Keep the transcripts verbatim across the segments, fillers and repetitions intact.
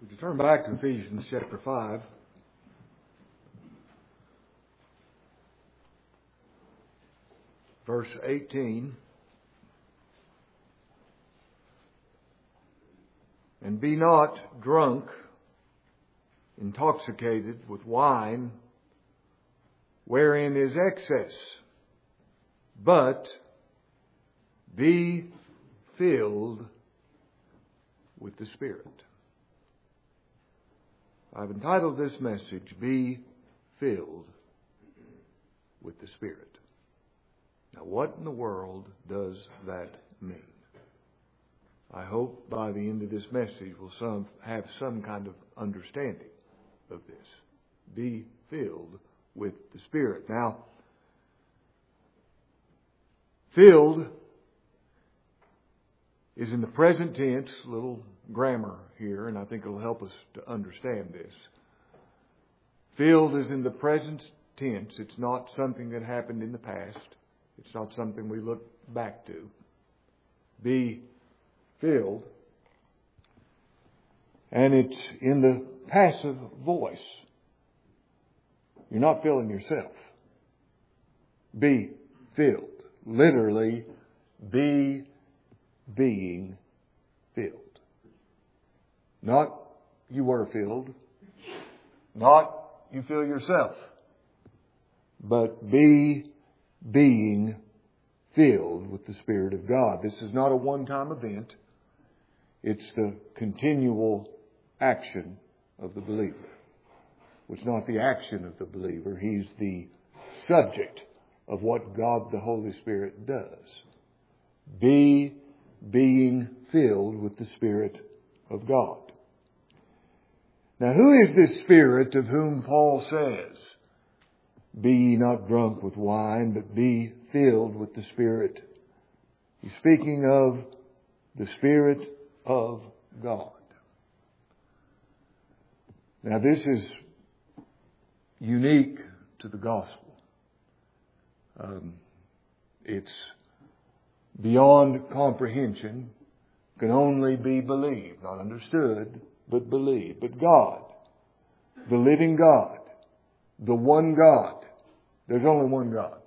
Would you turn back to Ephesians chapter five? Verse eighteen. And be not drunk, intoxicated with wine, wherein is excess, but be filled with the Spirit. I've entitled this message, Be Filled with the Spirit. Now, what in the world does that mean? I hope by the end of this message we'll some, have some kind of understanding of this. Be filled with the Spirit. Now, filled is in the present tense, a little grammar here, and I think it'll help us to understand this. Filled is in the present tense. It's not something that happened in the past. It's not something we look back to. Be filled. And it's in the passive voice. You're not filling yourself. Be filled. Literally, be being filled. Not you were filled. Not you fill yourself. But be being filled with the Spirit of God. This is not a one-time event. It's the continual action of the believer. It's not the action of the believer. He's the subject of what God the Holy Spirit does. Be being filled with the Spirit of God. Now, who is this Spirit of whom Paul says, be ye not drunk with wine, but be filled with the Spirit? He's speaking of the Spirit of God. Now, this is unique to the gospel. Um, it's beyond comprehension, can only be believed, not understood, but believed. But God, the living God, the one God, there's only one God.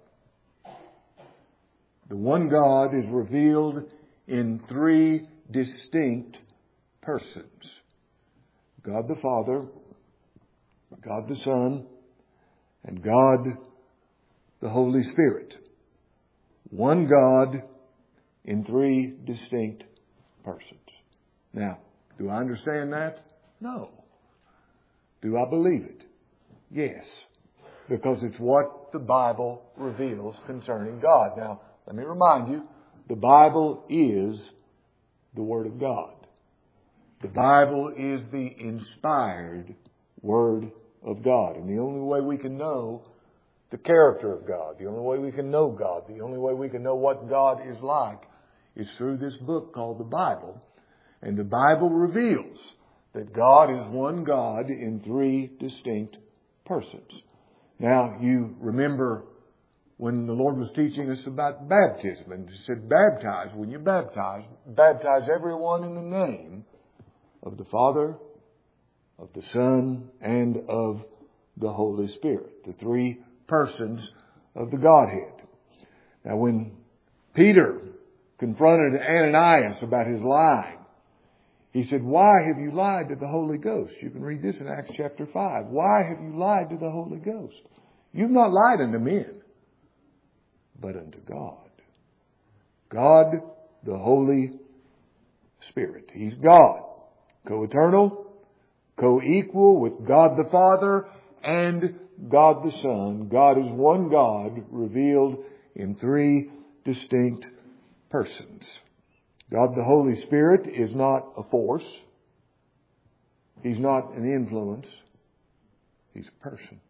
The one God is revealed in three distinct persons. God the Father, God the Son, and God the Holy Spirit. One God in three distinct persons. Now, do I understand that? No. Do I believe it? Yes. Because it's what the Bible reveals concerning God. Now, let me remind you, the Bible is the Word of God. The Bible is the inspired Word of God. And the only way we can know the character of God, the only way we can know God, the only way we can know what God is like is through this book called the Bible. And the Bible reveals that God is one God in three distinct persons. Now, you remember when the Lord was teaching us about baptism, and He said, baptize, when you baptize, baptize everyone in the name of the Father, of the Son, and of the Holy Spirit, the three persons of the Godhead. Now, when Peter confronted Ananias about his lying, he said, why have you lied to the Holy Ghost? You can read this in Acts chapter five. Why have you lied to the Holy Ghost? You've not lied unto men, but unto God. God, the Holy Spirit. He's God. Co-eternal, co-equal with God the Father and God the Son. God is one God revealed in three distinct persons. God the Holy Spirit is not a force. He's not an influence. He's a person.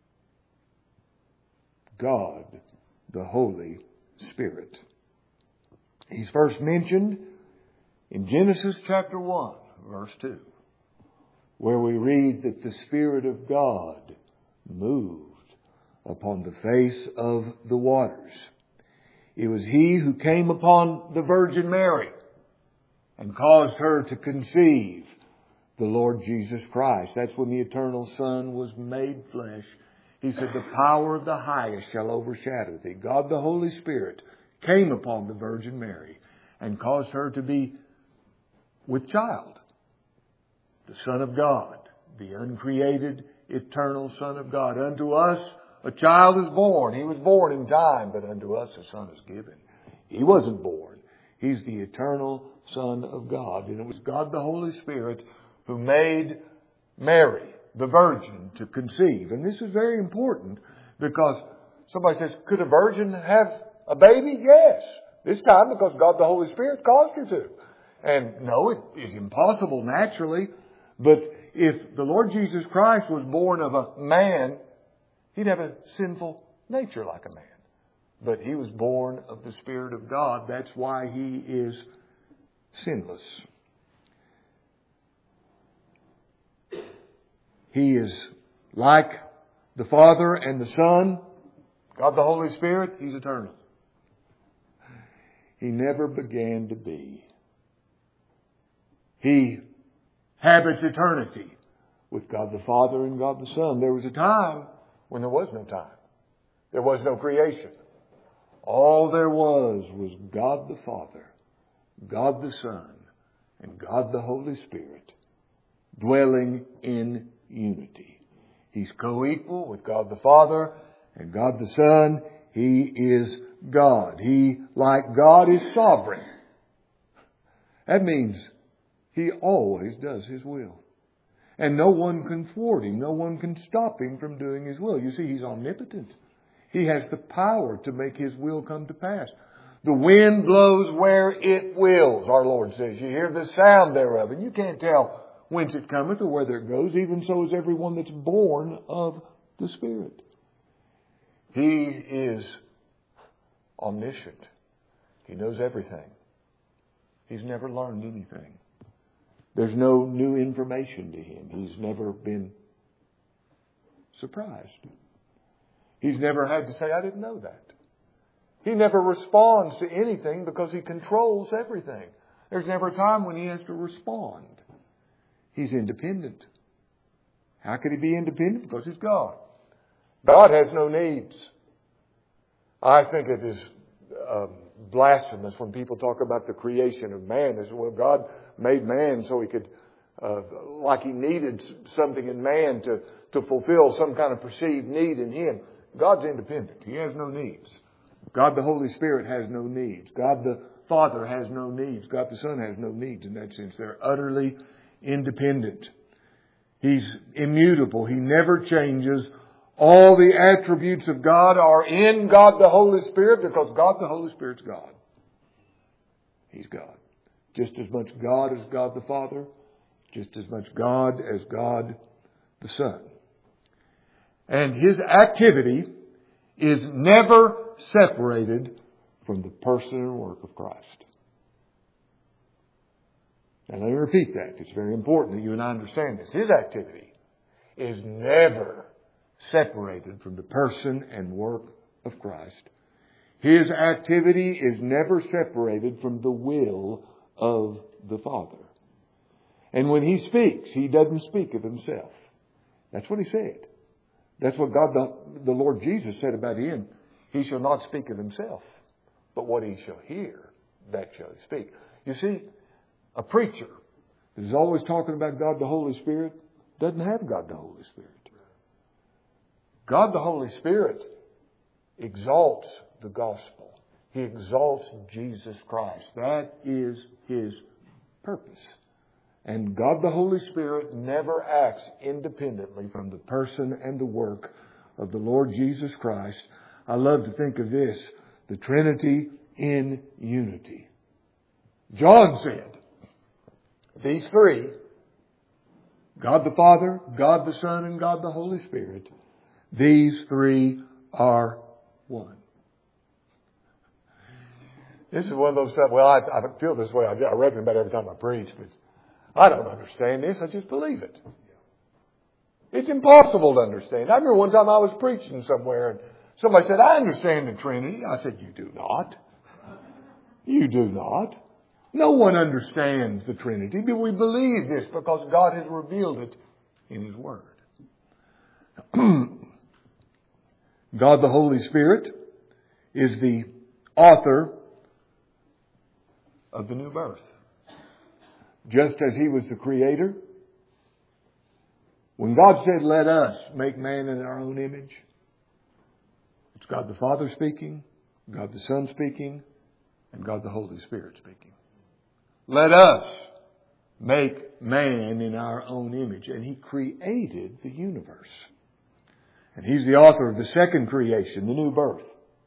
God the Holy Spirit. He's first mentioned in Genesis chapter one, verse two, where we read that the Spirit of God moved upon the face of the waters. It was He who came upon the Virgin Mary and caused her to conceive the Lord Jesus Christ. That's when the eternal Son was made flesh. He said, the power of the highest shall overshadow thee. God the Holy Spirit came upon the Virgin Mary and caused her to be with child. The Son of God, the uncreated, eternal Son of God. Unto us a child is born. He was born in time, but unto us a Son is given. He wasn't born. He's the eternal Son of God. And it was God the Holy Spirit who made Mary, the Virgin, to conceive. And this is very important because somebody says, could a virgin have a baby? Yes. This time because God the Holy Spirit caused her to. And no, it is impossible naturally. But if the Lord Jesus Christ was born of a man, He'd have a sinful nature like a man. But He was born of the Spirit of God. That's why He is sinless. He is like the Father and the Son, God the Holy Spirit. He's eternal. He never began to be. He habits eternity with God the Father and God the Son. There was a time when there was no time. There was no creation. All there was was God the Father, God the Son, and God the Holy Spirit dwelling in unity. He's co-equal with God the Father and God the Son. He is God. He, like God, is sovereign. That means He always does His will. And no one can thwart Him. No one can stop Him from doing His will. You see, He's omnipotent. He has the power to make His will come to pass. The wind blows where it wills, our Lord says. You hear the sound thereof, and you can't tell whence it cometh or whither it goes. Even so is everyone that's born of the Spirit. He is omniscient. He knows everything. He's never learned anything. There's no new information to Him. He's never been surprised. He's never had to say, I didn't know that. He never responds to anything because He controls everything. There's never a time when He has to respond. He's independent. How could He be independent? Because He's God. God has no needs. I think it is um, blasphemous when people talk about the creation of man. As well, God made man so He could, uh, like He needed something in man to, to fulfill some kind of perceived need in him. God's independent. He has no needs. God the Holy Spirit has no needs. God the Father has no needs. God the Son has no needs in that sense. They're utterly independent. He's immutable. He never changes. All the attributes of God are in God the Holy Spirit because God the Holy Spirit's God. He's God. Just as much God as God the Father. Just as much God as God the Son. And His activity is never separated from the person and work of Christ. Now let me repeat that. It's very important that you and I understand this. His activity is never separated from the person and work of Christ. His activity is never separated from the will of the Father. And when He speaks, He doesn't speak of Himself. That's what He said. That's what God, the, the Lord Jesus said about Him. He shall not speak of Himself, but what He shall hear, that shall He speak. You see, a preacher that is always talking about God the Holy Spirit doesn't have God the Holy Spirit. God the Holy Spirit exalts the gospel. He exalts Jesus Christ. That is His purpose. And God the Holy Spirit never acts independently from the person and the work of the Lord Jesus Christ. I love to think of this, the Trinity in unity. John said, these three, God the Father, God the Son, and God the Holy Spirit, these three are one. This is one of those stuff, well, I, I feel this way. I, I reckon about every time I preach, but I don't understand this. I just believe it. It's impossible to understand. I remember one time I was preaching somewhere and somebody said, I understand the Trinity. I said, you do not. You do not. No one understands the Trinity, but we believe this because God has revealed it in His Word. God the Holy Spirit is the author of the new birth. Just as He was the creator, when God said, let us make man in our own image, it's God the Father speaking, God the Son speaking, and God the Holy Spirit speaking. Let us make man in our own image. And He created the universe. And He's the author of the second creation, the new birth.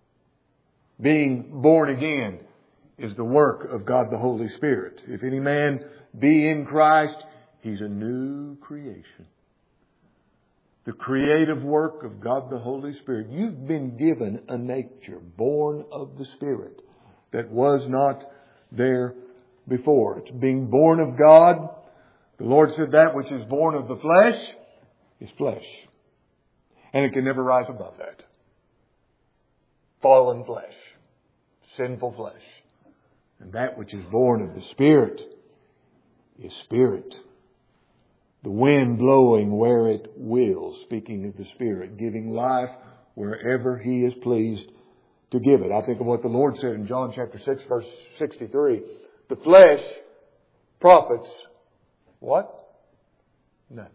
Being born again is the work of God the Holy Spirit. If any man be in Christ, he's a new creation. The creative work of God the Holy Spirit. You've been given a nature born of the Spirit that was not there before. It's being born of God. The Lord said that which is born of the flesh is flesh. And it can never rise above that. Fallen flesh. Sinful flesh. And that which is born of the Spirit is spirit. The wind blowing where it will, speaking of the Spirit, giving life wherever He is pleased to give it. I think of what the Lord said in John chapter six, verse sixty-three. The flesh profits what? Nothing.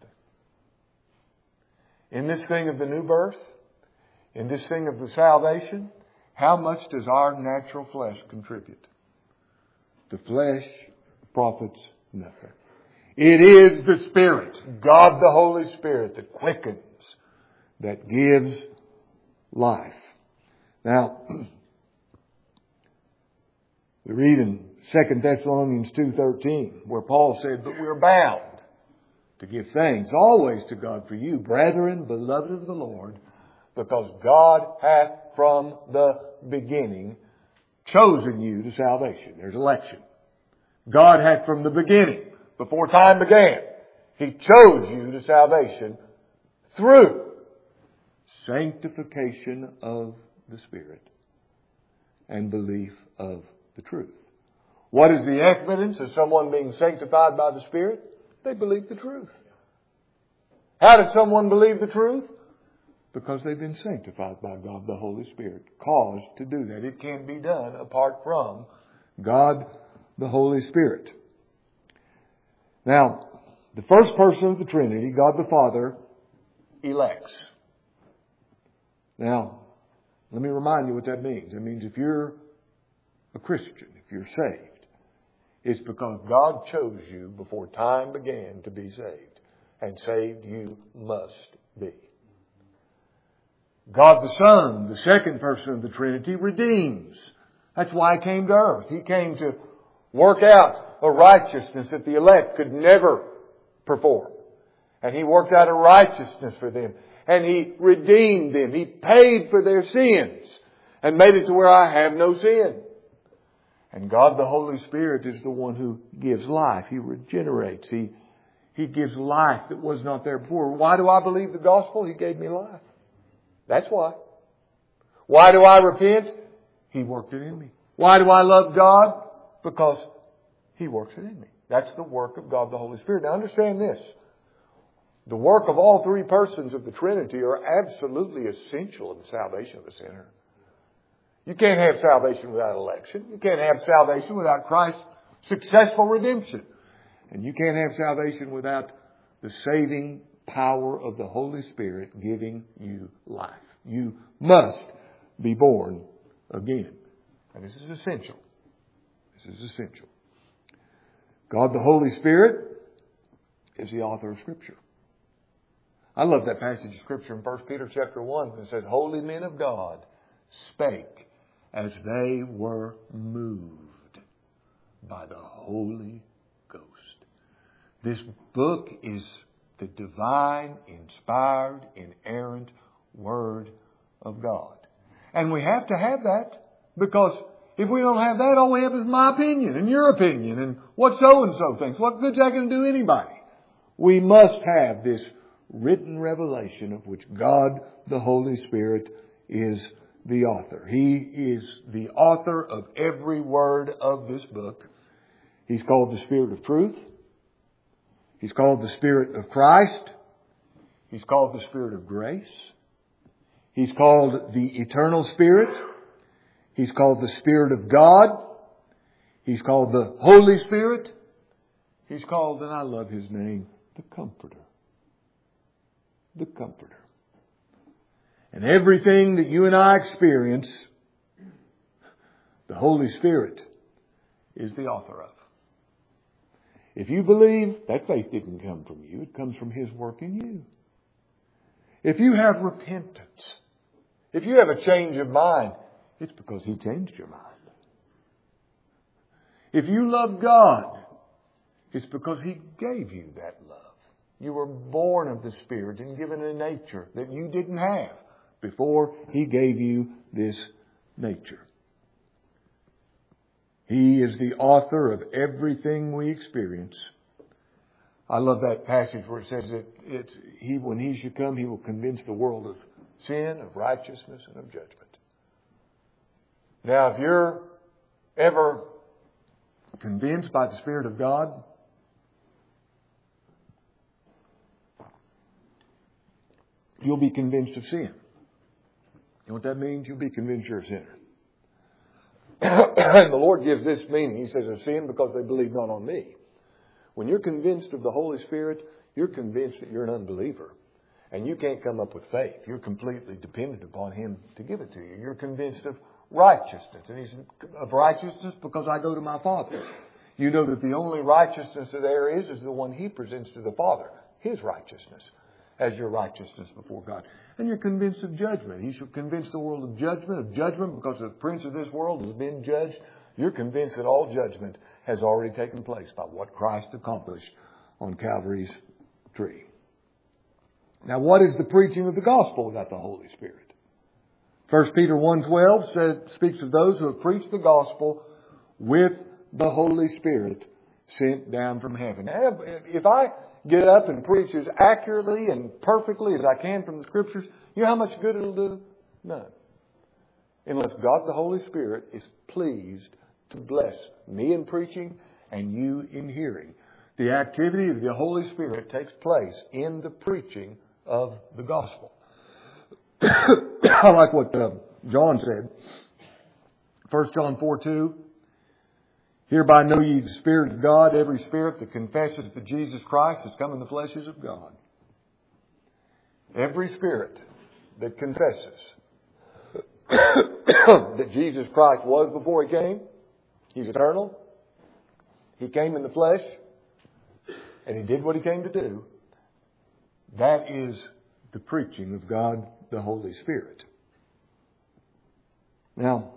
In this thing of the new birth, in this thing of the salvation, how much does our natural flesh contribute? The flesh profits nothing. It is the Spirit, God the Holy Spirit, that quickens, that gives life. Now, we read in Second Thessalonians two thirteen, where Paul said, but we're bound to give thanks always to God for you, brethren, beloved of the Lord, because God hath from the beginning chosen you to salvation. There's election. God hath from the beginning, before time began, He chose you to salvation through sanctification of the Spirit and belief of the truth. What is the evidence of someone being sanctified by the Spirit? They believe the truth. How does someone believe the truth? Because they've been sanctified by God the Holy Spirit. Caused to do that. It can't be done apart from God the Holy Spirit. Now, the first person of the Trinity, God the Father, elects. Now, let me remind you what that means. It means if you're a Christian, if you're saved, it's because God chose you before time began to be saved. And saved you must be. God the Son, the second person of the Trinity, redeems. That's why He came to earth. He came to work out a righteousness that the elect could never perform. And He worked out a righteousness for them. And He redeemed them. He paid for their sins and made it to where I have no sin. And God the Holy Spirit is the one who gives life. He regenerates. He, he gives life that was not there before. Why do I believe the gospel? He gave me life. That's why. Why do I repent? He worked it in me. Why do I love God? Because He works it in me. That's the work of God the Holy Spirit. Now understand this. The work of all three persons of the Trinity are absolutely essential in the salvation of the sinner. You can't have salvation without election. You can't have salvation without Christ's successful redemption. And you can't have salvation without the saving power of the Holy Spirit giving you life. You must be born again. And this is essential. This is essential. God the Holy Spirit is the author of Scripture. I love that passage of Scripture in First Peter chapter one. It says, holy men of God spake as they were moved by the Holy Ghost. This book is the divine, inspired, inerrant Word of God. And we have to have that, because if we don't have that, all we have is my opinion and your opinion and what so-and-so thinks. What good's that going to do anybody? We must have this written revelation of which God, the Holy Spirit, is the author. He is the author of every word of this book. He's called the Spirit of truth. He's called the Spirit of Christ. He's called the Spirit of grace. He's called the Eternal Spirit. He's called the Spirit of God. He's called the Holy Spirit. He's called, and I love His name, the Comforter. The Comforter. And everything that you and I experience, the Holy Spirit is the author of. If you believe, that faith didn't come from you. It comes from His work in you. If you have repentance, if you have a change of mind, it's because He changed your mind. If you love God, it's because He gave you that love. You were born of the Spirit and given a nature that you didn't have before He gave you this nature. He is the author of everything we experience. I love that passage where it says that it's, he, when He should come, He will convince the world of sin, of righteousness, and of judgment. Now, if you're ever convinced by the Spirit of God, you'll be convinced of sin. You know what that means? You'll be convinced you're a sinner. And the Lord gives this meaning. He says, of sin because they believe not on me. When you're convinced of the Holy Spirit, you're convinced that you're an unbeliever. And you can't come up with faith. You're completely dependent upon Him to give it to you. You're convinced of righteousness. And He's of righteousness because I go to my Father. You know that the only righteousness that there is is the one He presents to the Father. His righteousness as your righteousness before God. And you're convinced of judgment. He shall convince the world of judgment, of judgment because the prince of this world has been judged. You're convinced that all judgment has already taken place by what Christ accomplished on Calvary's tree. Now, what is the preaching of the gospel without the Holy Spirit? First Peter one twelve says, speaks of those who have preached the gospel with the Holy Spirit sent down from heaven. Now, if I get up and preach as accurately and perfectly as I can from the Scriptures, you know how much good it'll do? None. Unless God the Holy Spirit is pleased to bless me in preaching and you in hearing. The activity of the Holy Spirit takes place in the preaching of the gospel. I like what uh, John said. First John four two. Hereby know ye the Spirit of God. Every spirit that confesses that Jesus Christ has come in the flesh is of God. Every spirit that confesses that Jesus Christ was before He came, He's eternal, He came in the flesh, and He did what He came to do, that is the preaching of God the Holy Spirit. Now,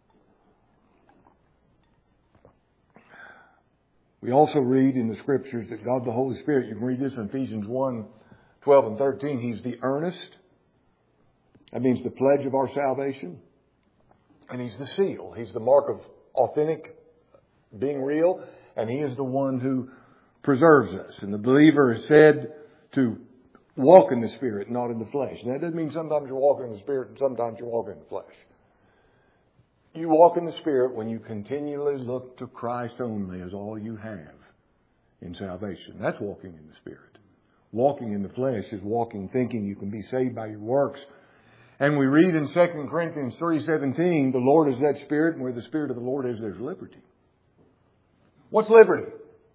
we also read in the Scriptures that God the Holy Spirit, you can read this in Ephesians one twelve and thirteen, He's the earnest. That means the pledge of our salvation. And He's the seal. He's the mark of authentic being real. And He is the one who preserves us. And the believer is said to walk in the Spirit, not in the flesh. And that doesn't mean sometimes you're walking in the Spirit and sometimes you're walking in the flesh. You walk in the Spirit when you continually look to Christ only as all you have in salvation. That's walking in the Spirit. Walking in the flesh is walking thinking you can be saved by your works. And we read in Second Corinthians three seventeen, the Lord is that Spirit, and where the Spirit of the Lord is, there's liberty. What's liberty?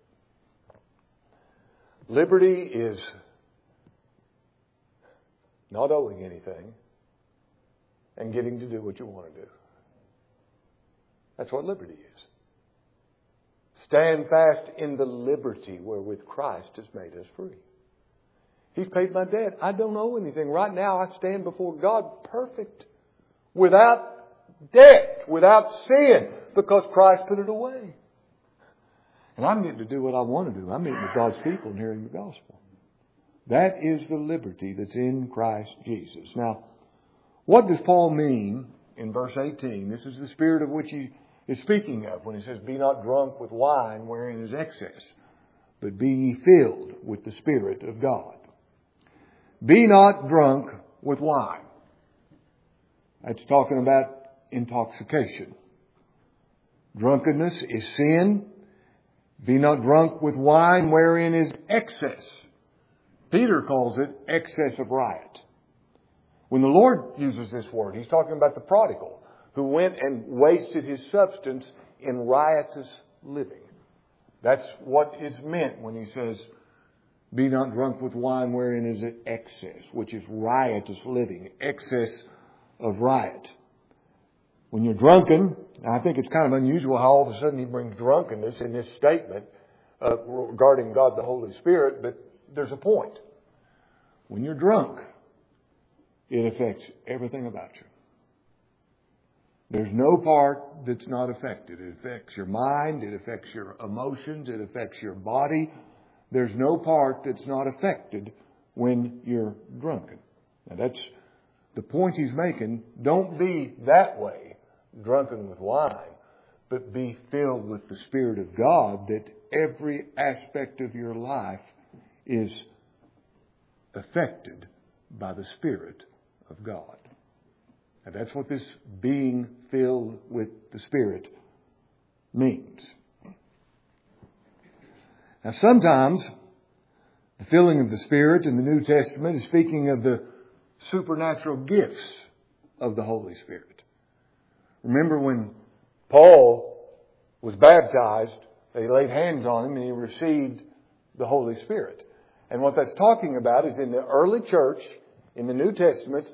Liberty is not owing anything and getting to do what you want to do. That's what liberty is. Stand fast in the liberty wherewith Christ has made us free. He's paid my debt. I don't owe anything. Right now I stand before God perfect. Without debt. Without sin. Because Christ put it away. And I'm getting to do what I want to do. I'm meeting with God's people and hearing the gospel. That is the liberty that's in Christ Jesus. Now, what does Paul mean in verse eighteen? This is the Spirit of which he is speaking of when he says, be not drunk with wine wherein is excess, but be ye filled with the Spirit of God. Be not drunk with wine. That's talking about intoxication. Drunkenness is sin. Be not drunk with wine wherein is excess. Peter calls it excess of riot. When the Lord uses this word, He's talking about the prodigal who went and wasted his substance in riotous living. That's what is meant when He says, be not drunk with wine wherein is excess, which is riotous living, excess of riot. When you're drunken, I think it's kind of unusual how all of a sudden He brings drunkenness in this statement uh, regarding God the Holy Spirit, but there's a point. When you're drunk, it affects everything about you. There's no part that's not affected. It affects your mind, it affects your emotions, it affects your body. There's no part that's not affected when you're drunken. Now that's the point He's making. Don't be that way, drunken with wine, but be filled with the Spirit of God, that every aspect of your life is affected by the Spirit of God. And that's what this being filled with the Spirit means. Now sometimes the filling of the Spirit in the New Testament is speaking of the supernatural gifts of the Holy Spirit. Remember when Paul was baptized, they laid hands on him and he received the Holy Spirit. And what that's talking about is in the early church, in the New Testament,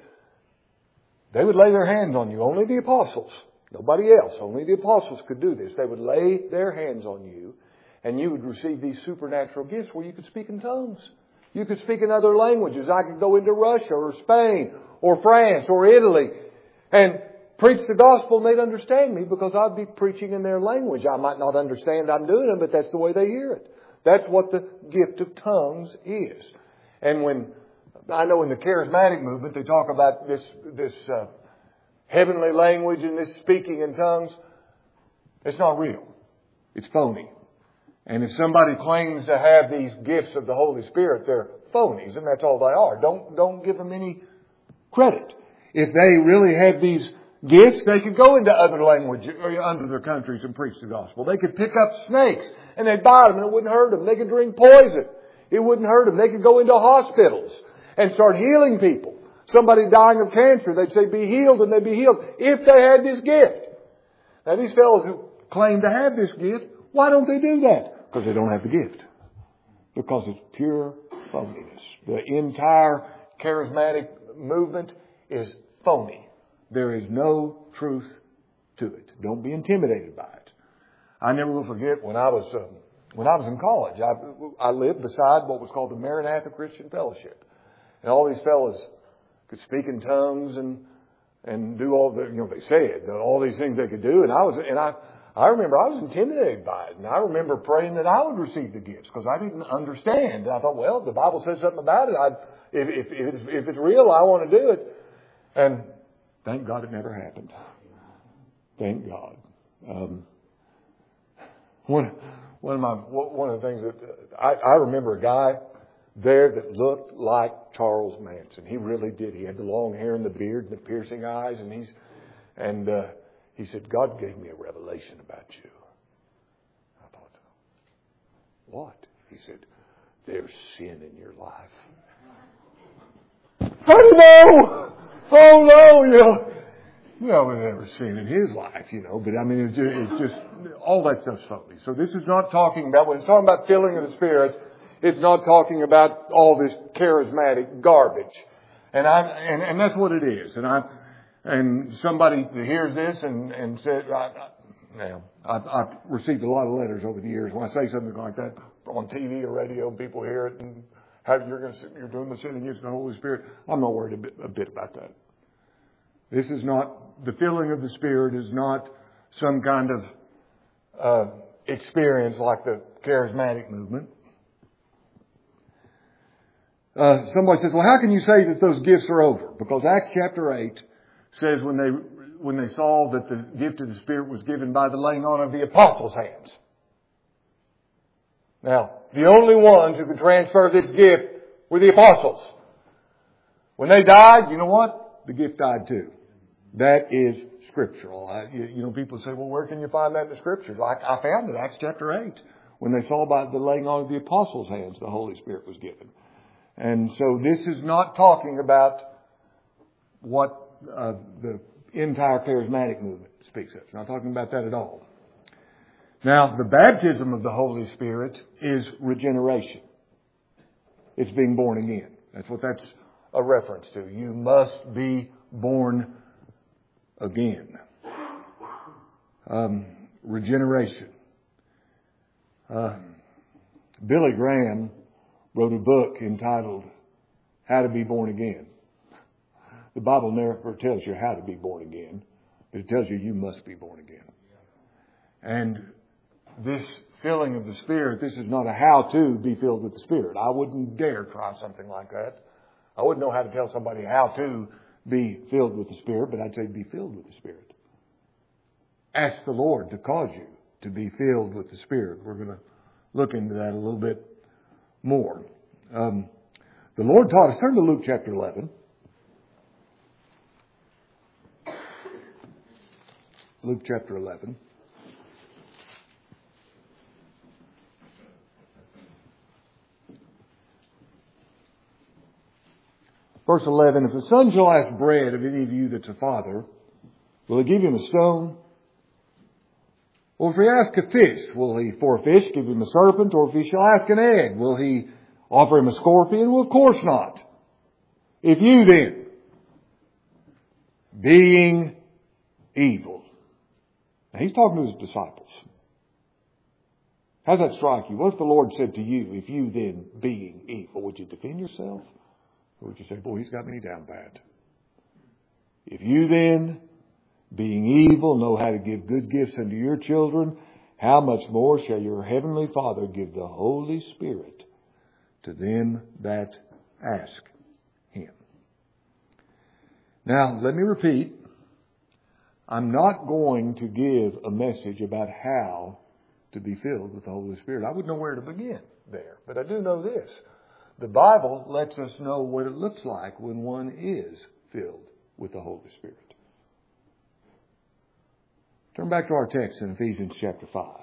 they would lay their hands on you. Only the apostles. Nobody else. Only the apostles could do this. They would lay their hands on you and you would receive these supernatural gifts where you could speak in tongues. You could speak in other languages. I could go into Russia or Spain or France or Italy and preach the gospel and they'd understand me because I'd be preaching in their language. I might not understand I'm doing it, but that's the way they hear it. That's what the gift of tongues is. And when, I know in the charismatic movement they talk about this, this uh, heavenly language and this speaking in tongues. It's not real. It's phony. And if somebody claims to have these gifts of the Holy Spirit, they're phonies, and that's all they are. Don't, don't give them any credit. If they really had these gifts, they could go into other languages, or under their countries and preach the gospel. They could pick up snakes and they'd bite them and it wouldn't hurt them. They could drink poison. It wouldn't hurt them. They could go into hospitals and start healing people. Somebody dying of cancer, they'd say, be healed, and they'd be healed if they had this gift. Now these fellows who claim to have this gift, why don't they do that? Because they don't have the gift. Because it's pure phoniness. The entire charismatic movement is phony. There is no truth to it. Don't be intimidated by it. I never will forget when I was um, when I was in college. I, I lived beside what was called the Maranatha Christian Fellowship, and all these fellas could speak in tongues and and do all the, you know, they said all these things they could do, and I was and I. I remember I was intimidated by it. And I remember praying that I would receive the gifts because I didn't understand. And I thought, well, if the Bible says something about it, I'd, if, if, if, it's, if it's real, I want to do it. And thank God it never happened. Thank God. Um, one, one of my, one of the things that I, I remember a guy there that looked like Charles Manson. He really did. He had the long hair and the beard and the piercing eyes, and he's, and, uh, he said, God gave me a revelation about you. I thought, what? He said, there's sin in your life. Oh no! Oh no! You know, well, we've never seen in his life, you know, but I mean, it's just, it's just all that stuff's phony. So this is not talking about, when it's talking about filling of the Spirit, it's not talking about all this charismatic garbage. And I, and, and that's what it is. And I, And somebody hears this and, and says, I, I, now, I've, I've received a lot of letters over the years when I say something like that on T V or radio and people hear it and how you're going to, you're doing the sin against the Holy Spirit. I'm not worried a bit, a bit about that. This is not, the filling of the Spirit is not some kind of uh, experience like the charismatic movement. Uh, somebody says, well, how can you say that those gifts are over? Because Acts chapter eight says when they when they saw that the gift of the Spirit was given by the laying on of the apostles' hands. Now, the only ones who could transfer this gift were the apostles. When they died, you know what? The gift died too. That is scriptural. I, you, you know, people say, well, where can you find that in the Scriptures? I, I found it, Acts chapter eight. when they saw by the laying on of the apostles' hands, the Holy Spirit was given. And so this is not talking about what uh, the entire charismatic movement speaks of. It's not talking about that at all. Now, the baptism of the Holy Spirit is regeneration. It's being born again. That's what that's a reference to. You must be born again. Um, regeneration. Uh, Billy Graham wrote a book entitled How to Be Born Again. The Bible never tells you how to be born again, but it tells you you must be born again. And this filling of the Spirit, this is not a how to be filled with the Spirit. I wouldn't dare try something like that. I wouldn't know how to tell somebody how to be filled with the Spirit, but I'd say be filled with the Spirit. Ask the Lord to cause you to be filled with the Spirit. We're going to look into that a little bit more. Um, the Lord taught us. Turn to Luke chapter eleven. Luke chapter eleven. Verse eleven, if the son shall ask bread of any of you that's a father, will he give him a stone? Or if he ask a fish, will he for a fish give him a serpent? Or if he shall ask an egg, will he offer him a scorpion? Well, of course not. If you then, being evil. Now he's talking to his disciples. How does that strike you? What if the Lord said to you, if you then, being evil, would you defend yourself? Or would you say, boy, he's got me down bad? If you then, being evil, know how to give good gifts unto your children, how much more shall your heavenly Father give the Holy Spirit to them that ask Him? Now, let me repeat. I'm not going to give a message about how to be filled with the Holy Spirit. I wouldn't know where to begin there. But I do know this. The Bible lets us know what it looks like when one is filled with the Holy Spirit. Turn back to our text in Ephesians chapter five.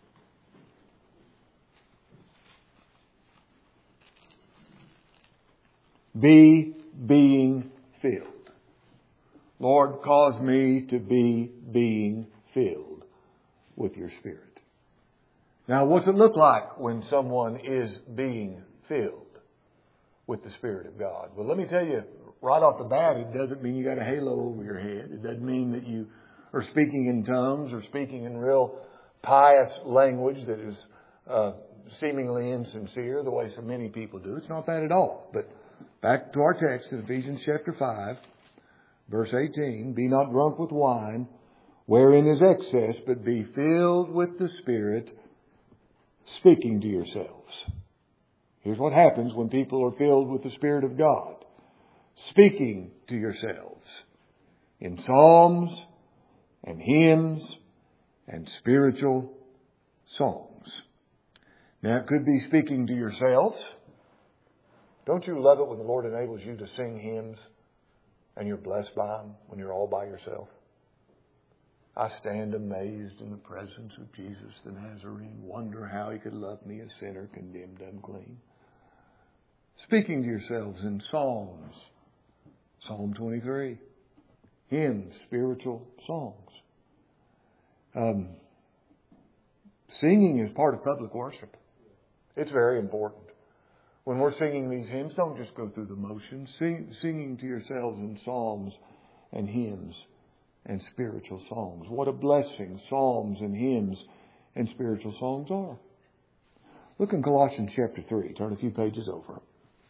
Be being filled. Lord, cause me to be being filled with your Spirit. Now, what's it look like when someone is being filled with the Spirit of God? Well, let me tell you, right off the bat, it doesn't mean you got a halo over your head. It doesn't mean that you are speaking in tongues or speaking in real pious language that is uh, seemingly insincere, the way so many people do. It's not that at all. But back to our text in Ephesians chapter five, verse eighteen. Be not drunk with wine, wherein is excess, but be filled with the Spirit, speaking to yourselves. Here's what happens when people are filled with the Spirit of God. Speaking to yourselves in psalms and hymns and spiritual songs. Now, it could be speaking to yourselves. Don't you love it when the Lord enables you to sing hymns and you're blessed by them when you're all by yourself? I stand amazed in the presence of Jesus the Nazarene, wonder how he could love me, a sinner condemned unclean. Speaking to yourselves in psalms, Psalm twenty-three, hymns, spiritual songs. Um, singing is part of public worship. It's very important. When we're singing these hymns, don't just go through the motions. Sing, singing to yourselves in psalms and hymns and spiritual songs. What a blessing psalms and hymns and spiritual songs are. Look in Colossians chapter three. Turn a few pages over.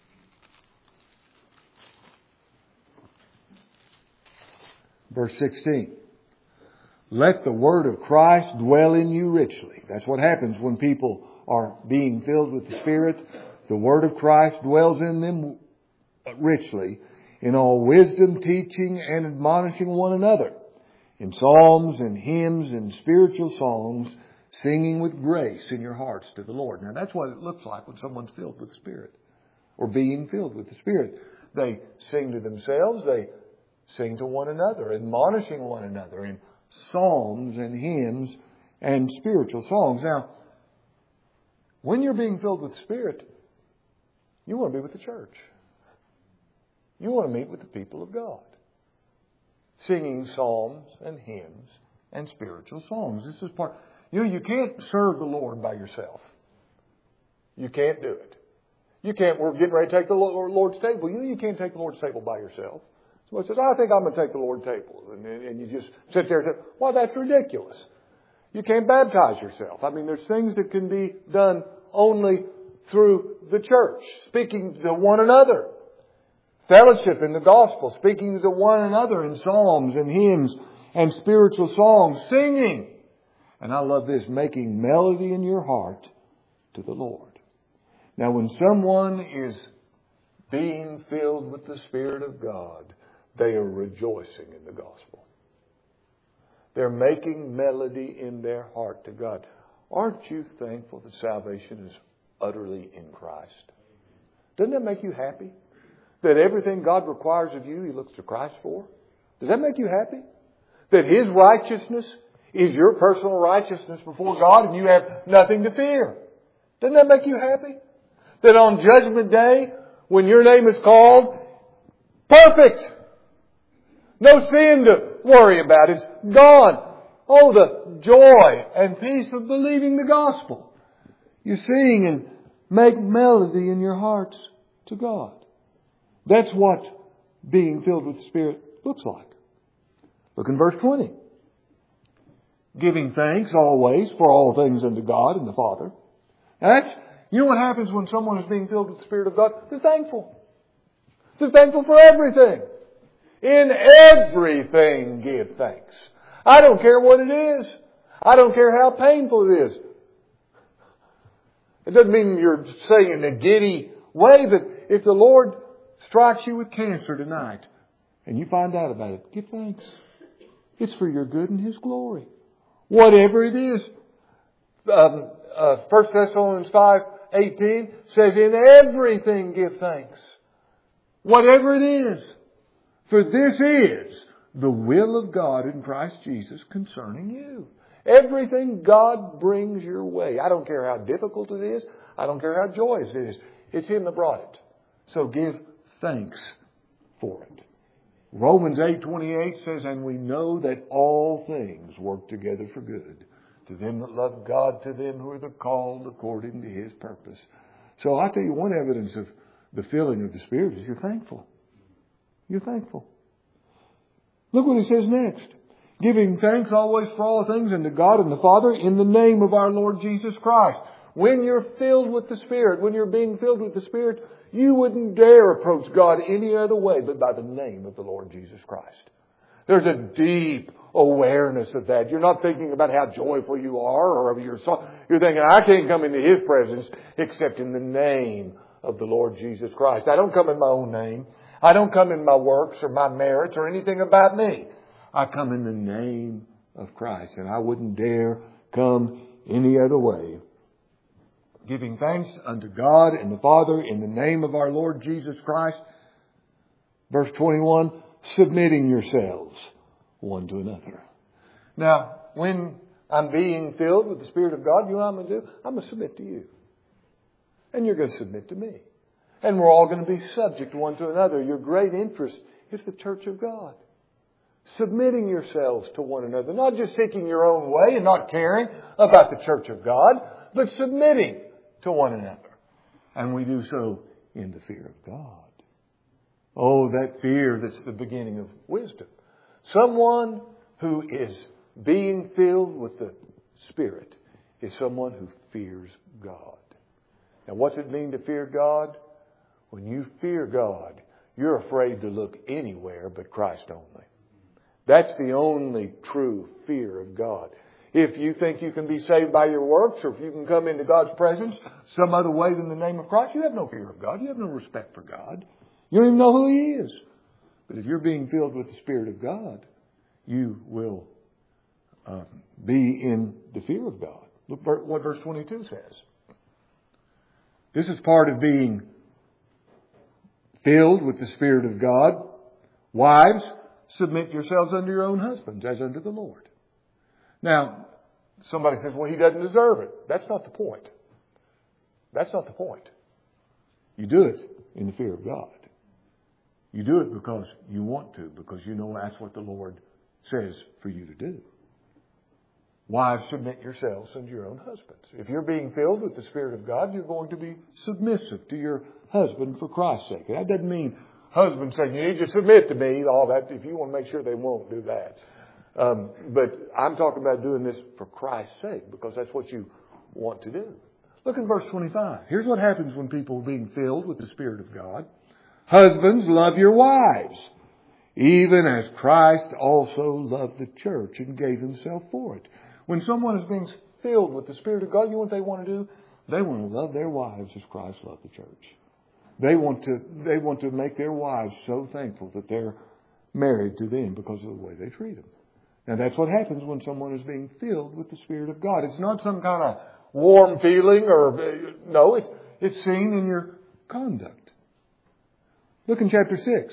Verse sixteen. Let the word of Christ dwell in you richly. That's what happens when people are being filled with the Spirit. The word of Christ dwells in them richly, in all wisdom, teaching and admonishing one another, in psalms and hymns and spiritual songs, singing with grace in your hearts to the Lord. Now that's what it looks like when someone's filled with the Spirit, or being filled with the Spirit. They sing to themselves, they sing to one another, admonishing one another in psalms and hymns and spiritual songs. Now, When you're being filled with the Spirit, you want to be with the church. You want to meet with the people of God. Singing psalms and hymns and spiritual songs. This is part. You know, you can't serve the Lord by yourself. You can't do it. You can't, we're getting ready to take the Lord's table. You know, you can't take the Lord's table by yourself. Somebody says, I think I'm going to take the Lord's table. And, and you just sit there and say, well, that's ridiculous. You can't baptize yourself. I mean, there's things that can be done only through the church. Speaking to one another. Fellowship in the gospel. Speaking to one another in psalms and hymns and spiritual songs. Singing. And I love this. Making melody in your heart to the Lord. Now, when someone is being filled with the Spirit of God, they are rejoicing in the gospel. They're making melody in their heart to God. Aren't you thankful that salvation is utterly in Christ? Doesn't that make you happy? That everything God requires of you, He looks to Christ for? Does that make you happy? That His righteousness is your personal righteousness before God and you have nothing to fear? Doesn't that make you happy? That on Judgment Day, when your name is called, perfect! No sin to worry about. It's gone. Oh, the joy and peace of believing the gospel. You sing and make melody in your hearts to God. That's what being filled with the Spirit looks like. Look in verse twenty. Giving thanks always for all things unto God and the Father. Now that's, you know what happens when someone is being filled with the Spirit of God? They're thankful. They're thankful for everything. In everything give thanks. I don't care what it is. I don't care how painful it is. It doesn't mean you're saying in a giddy way, but if the Lord strikes you with cancer tonight and you find out about it, give thanks. It's for your good and His glory. Whatever it is. Um, uh, First Thessalonians five eighteen says, in everything give thanks. Whatever it is. For this is the will of God in Christ Jesus concerning you. Everything God brings your way. I don't care how difficult it is. I don't care how joyous it is. It's Him that brought it. So give thanks for it. Romans eight twenty-eight says, and we know that all things work together for good to them that love God, to them who are the called according to His purpose. So I tell you, one evidence of the filling of the Spirit is you're thankful. You're thankful. Look what He says next. Giving thanks always for all things unto God and the Father in the name of our Lord Jesus Christ. When you're filled with the Spirit, when you're being filled with the Spirit, you wouldn't dare approach God any other way but by the name of the Lord Jesus Christ. There's a deep awareness of that. You're not thinking about how joyful you are or of your song. You're thinking, I can't come into His presence except in the name of the Lord Jesus Christ. I don't come in my own name. I don't come in my works or my merits or anything about me. I come in the name of Christ, and I wouldn't dare come any other way. Giving thanks unto God and the Father in the name of our Lord Jesus Christ. Verse twenty-one, submitting yourselves one to another. Now, when I'm being filled with the Spirit of God, you know what I'm going to do? I'm going to submit to you. And you're going to submit to me. And we're all going to be subject one to another. Your great interest is the church of God. Submitting yourselves to one another. Not just seeking your own way and not caring about the church of God, but submitting to one another. And we do so in the fear of God. Oh, that fear that's the beginning of wisdom. Someone who is being filled with the Spirit is someone who fears God. Now, what's it mean to fear God? When you fear God, you're afraid to look anywhere but Christ only. That's the only true fear of God. If you think you can be saved by your works, or if you can come into God's presence some other way than the name of Christ, you have no fear of God. You have no respect for God. You don't even know who He is. But if you're being filled with the Spirit of God, you will uh, be in the fear of God. Look what verse twenty-two says. This is part of being filled with the Spirit of God. Wives, submit yourselves unto your own husbands as unto the Lord. Now, somebody says, well, he doesn't deserve it. That's not the point. That's not the point. You do it in the fear of God. You do it because you want to, because you know that's what the Lord says for you to do. Wives, submit yourselves unto your own husbands. If you're being filled with the Spirit of God, you're going to be submissive to your husband for Christ's sake. That doesn't mean husband saying, you need to submit to me, all that. If you want to make sure they won't, do that. Um, but I'm talking about doing this for Christ's sake, because that's what you want to do. Look in verse twenty-five. Here's what happens when people are being filled with the Spirit of God. Husbands, love your wives, even as Christ also loved the church and gave himself for it. When someone is being filled with the Spirit of God, you know what they want to do? They want to love their wives as Christ loved the church. They want to, they want to make their wives so thankful that they're married to them because of the way they treat them. Now that's what happens when someone is being filled with the Spirit of God. It's not some kind of warm feeling or, no, it's, it's seen in your conduct. Look in chapter six.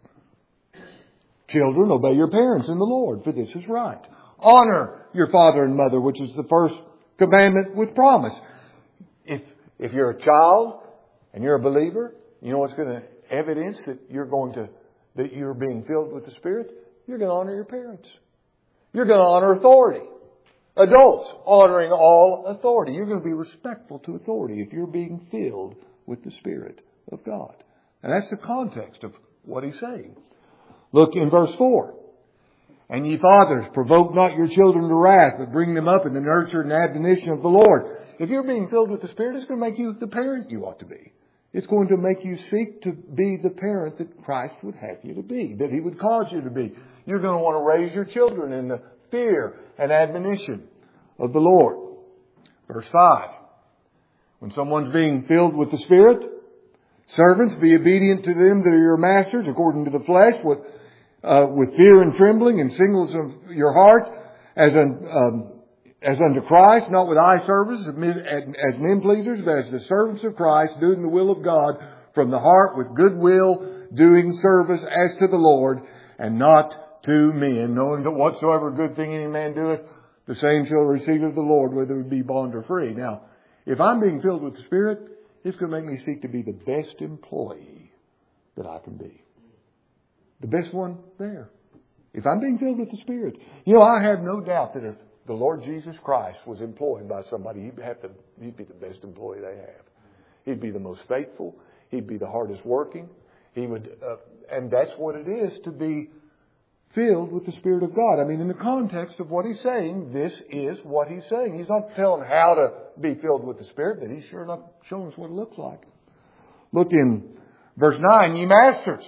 Children, obey your parents in the Lord, for this is right. Honor your father and mother, which is the first commandment with promise. If, if you're a child and you're a believer, you know what's going to evidence that you're going to, that you're being filled with the Spirit? You're going to honor your parents. You're going to honor authority. Adults, honoring all authority. You're going to be respectful to authority if you're being filled with the Spirit of God. And that's the context of what he's saying. Look in verse four. And ye fathers, provoke not your children to wrath, but bring them up in the nurture and admonition of the Lord. If you're being filled with the Spirit, it's going to make you the parent you ought to be. It's going to make you seek to be the parent that Christ would have you to be, that He would cause you to be. You're going to want to raise your children in the fear and admonition of the Lord. Verse five. When someone's being filled with the Spirit, servants, be obedient to them that are your masters according to the flesh, with uh, with fear and trembling and singleness of your heart, as un, um, as unto Christ, not with eye service, as men pleasers, but as the servants of Christ, doing the will of God from the heart with good will, doing service as to the Lord, and not to men, knowing that whatsoever good thing any man doeth, the same shall receive of the Lord, whether it be bond or free. Now, if I'm being filled with the Spirit, it's going to make me seek to be the best employee that I can be. The best one there. If I'm being filled with the Spirit. You know, I have no doubt that if the Lord Jesus Christ was employed by somebody, he'd have to, he'd be the best employee they have. He'd be the most faithful. He'd be the hardest working. He would, uh, and that's what it is to be filled with the Spirit of God. I mean, in the context of what he's saying, this is what he's saying. He's not telling how to be filled with the Spirit, but he's sure enough showing us what it looks like. Look in verse nine, ye masters,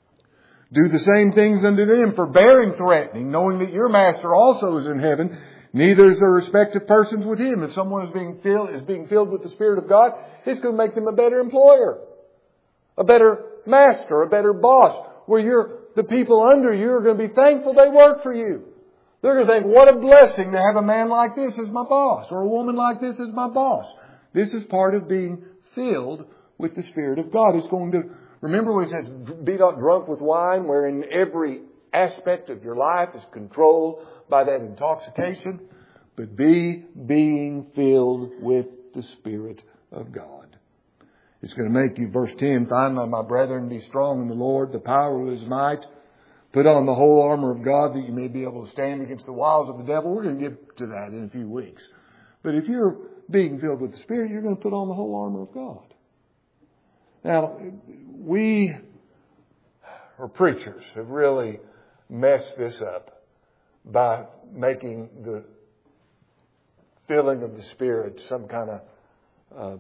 do the same things unto them, forbearing threatening, knowing that your master also is in heaven. Neither is there respect of persons with him. If someone is being filled, is being filled with the Spirit of God, it's going to make them a better employer, a better master, a better boss, where you're, the people under you are going to be thankful they work for you. They're going to think, what a blessing to have a man like this as my boss, or a woman like this as my boss. This is part of being filled with the Spirit of God. It's going to, remember when it says, be not drunk with wine, wherein every aspect of your life is controlled by that intoxication, but be being filled with the Spirit of God. It's going to make you, verse ten, finally, my brethren, be strong in the Lord, the power of His might. Put on the whole armor of God that you may be able to stand against the wiles of the devil. We're going to get to that in a few weeks. But if you're being filled with the Spirit, you're going to put on the whole armor of God. Now, we, or preachers, have really messed this up by making the filling of the Spirit some kind of um,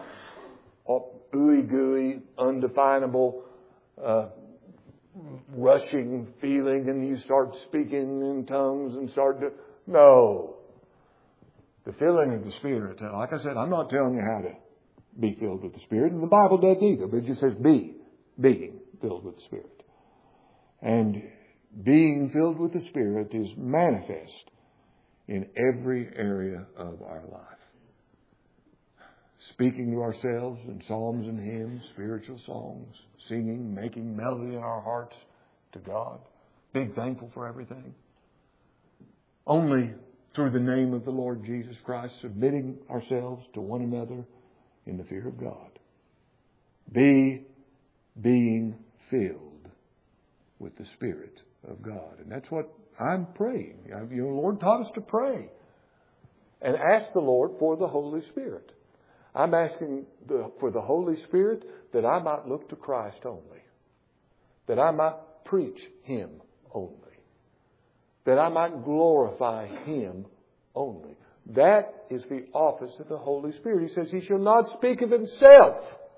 ooey gooey, undefinable, uh, rushing feeling, and you start speaking in tongues and start to... No. The filling of the Spirit, like I said, I'm not telling you how to be filled with the Spirit, and the Bible doesn't either, but it just says be, being filled with the Spirit. And being filled with the Spirit is manifest in every area of our life. Speaking to ourselves in psalms and hymns, spiritual songs, singing, making melody in our hearts to God, being thankful for everything. Only through the name of the Lord Jesus Christ, submitting ourselves to one another in the fear of God. Be being filled with the Spirit of God. And that's what I'm praying. You know, the Lord taught us to pray and ask the Lord for the Holy Spirit. I'm asking the, for the Holy Spirit that I might look to Christ only. That I might preach Him only. That I might glorify Him only. That is the office of the Holy Spirit. He says He shall not speak of Himself,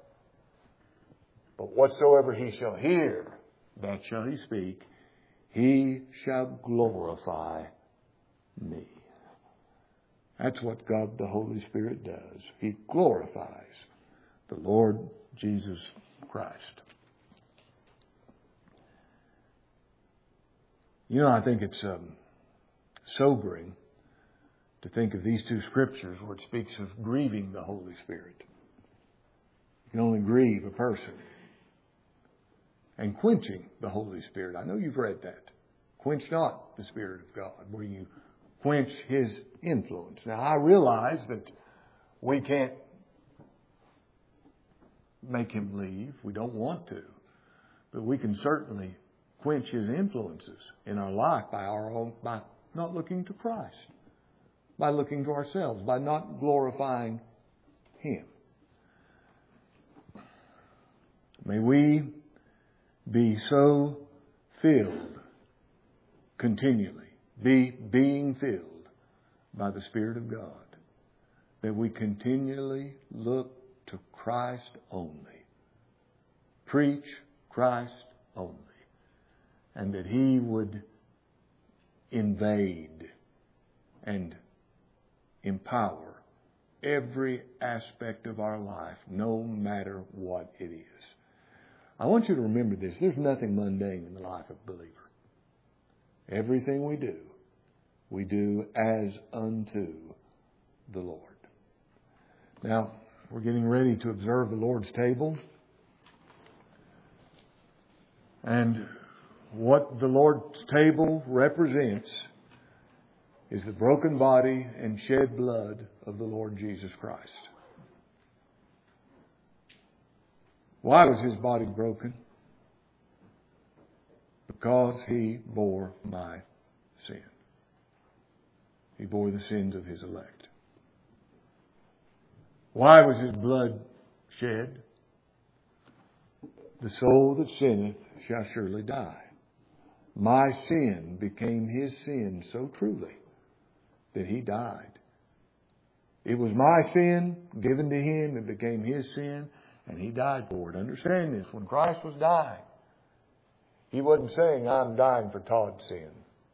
but whatsoever He shall hear, that shall He speak. He shall glorify me. That's what God the Holy Spirit does. He glorifies the Lord Jesus Christ. You know, I think it's um, sobering to think of these two scriptures where it speaks of grieving the Holy Spirit. You can only grieve a person. And quenching the Holy Spirit. I know you've read that. Quench not the Spirit of God, where you quench His influence. Now, I realize that we can't make Him leave. We don't want to. But we can certainly quench His influences in our life by our own, by not looking to Christ, by looking to ourselves, by not glorifying Him. May we be so filled continually, be being filled by the Spirit of God, that we continually look to Christ only, preach Christ only, and that He would invade and empower every aspect of our life, no matter what it is. I want you to remember this. There's nothing mundane in the life of a believer. Everything we do, we do as unto the Lord. Now, we're getting ready to observe the Lord's table. And what the Lord's table represents is the broken body and shed blood of the Lord Jesus Christ. Why was His body broken? Because He bore my sin. He bore the sins of His elect. Why was His blood shed? The soul that sinneth shall surely die. My sin became His sin so truly that He died. It was my sin given to Him. It became His sin. And He died for it. Understand this. When Christ was dying, He wasn't saying, I'm dying for Todd's sin.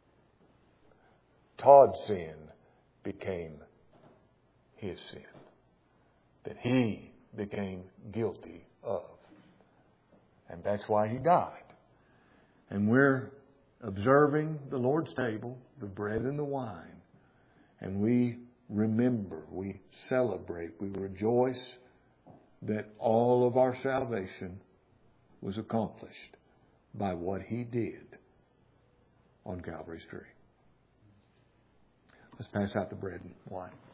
Todd's sin became his sin that He became guilty of. And that's why He died. And we're observing the Lord's table, the bread and the wine. And we remember, we celebrate, we rejoice that all of our salvation was accomplished by what He did on Calvary's tree. Let's pass out the bread and wine.